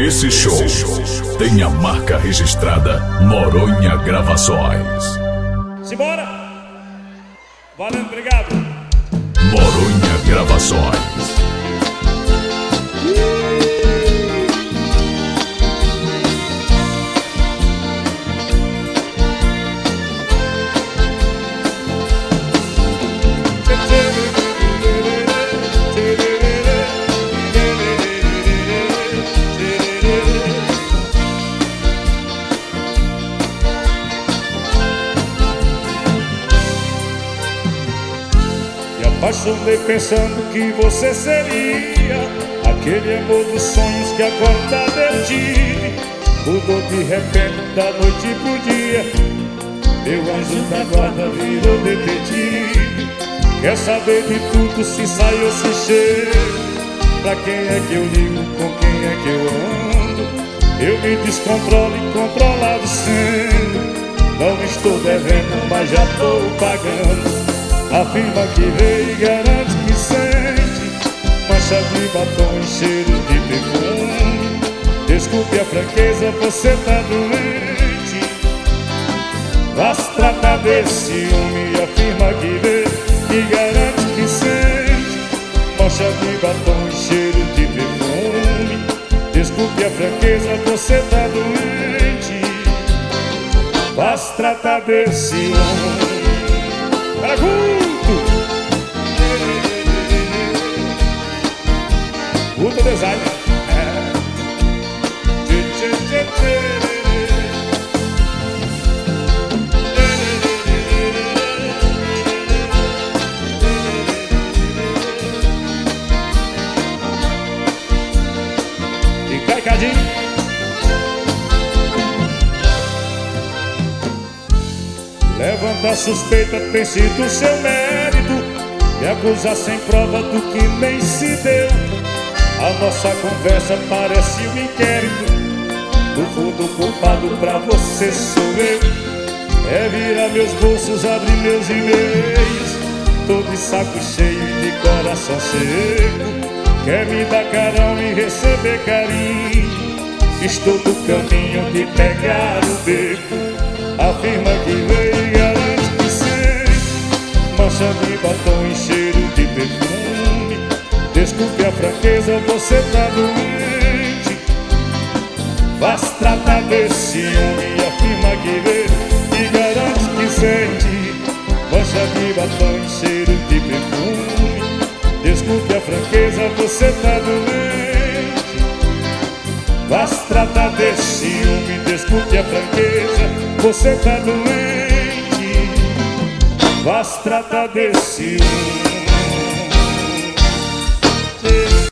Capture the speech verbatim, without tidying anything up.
Esse show tem a marca registrada Noronha Gravações. Simbora! Valendo, obrigado! Noronha Gravações. Apaixonei pensando que você seria aquele amor dos sonhos que acordado eu tive. Mudou de repente da noite pro dia, meu anjo da guarda virou detetive. Quer saber de tudo, se sai ou se chega. Pra quem é que eu ligo, com quem é que eu ando? Eu me descontrolo e controlado sendo. Não estou devendo, mas já tô pagando. Afirma que veio e garante que sente mancha de batom e cheiro de perfume. Desculpe a franqueza, você tá doente. Vá se tratar desse ciúme. Afirma que veio e garante que sente mancha de batom e cheiro de perfume. Desculpe a franqueza, você tá doente. Vá se tratar desse ciúme. Para Guto! Guto Design. É. Tchê, tchê, tchê, tchê. E Caicadinho. Levanta a suspeita, tem sido seu mérito. Me acusar sem prova do que nem se deu. A nossa conversa parece um inquérito. No fundo o culpado pra você sou eu. É virar meus bolsos, abrir meus e-mails. Tô de saco cheio e de coração seco. Quer me dar carão e receber carinho. Estou do caminho de pegar o beco. Afirma que veio e garante que sente mancha de batom e cheiro de perfume. Desculpe a franqueza, você tá doente. Vá se tratar desse ciúme. Afirma que veio e garante que sente mancha de batom e cheiro de perfume. Desculpe a franqueza, você tá doente. Vá se tratar desse ciúme. Desculpe a franqueza, você tá doente. Vá se tratar desse ciúme.